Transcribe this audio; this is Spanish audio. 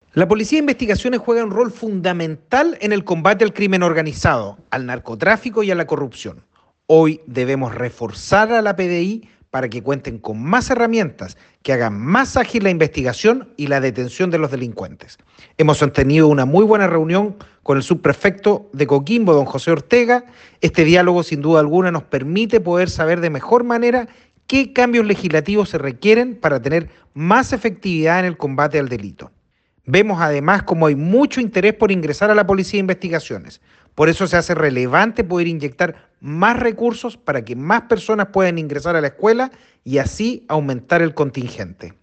La Policía de Investigaciones juega un rol fundamental en el combate al crimen organizado, al narcotráfico y a la corrupción. Hoy debemos reforzar a la PDI para que cuenten con más herramientas, que hagan más ágil la investigación y la detención de los delincuentes. Hemos tenido una muy buena reunión con el subprefecto de Coquimbo, don José Ortega. Este diálogo, sin duda alguna, nos permite poder saber de mejor manera qué cambios legislativos se requieren para tener más efectividad en el combate al delito. Vemos además como hay mucho interés por ingresar a la Policía de Investigaciones. Por eso se hace relevante poder inyectar más recursos para que más personas puedan ingresar a la escuela y así aumentar el contingente.